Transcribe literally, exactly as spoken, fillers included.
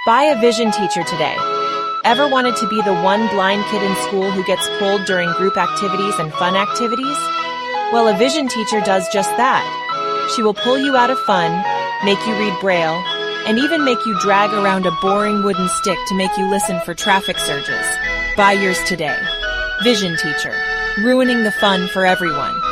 Buy a vision teacher today. Ever wanted to be the one blind kid in school who gets pulled during group activities and fun activities? Well, a vision teacher does just that. She will pull you out of fun, make you read Braille, and even make you drag around a boring wooden stick to make you listen for traffic surges. Buy yours today. Vision teacher, ruining the fun for everyone.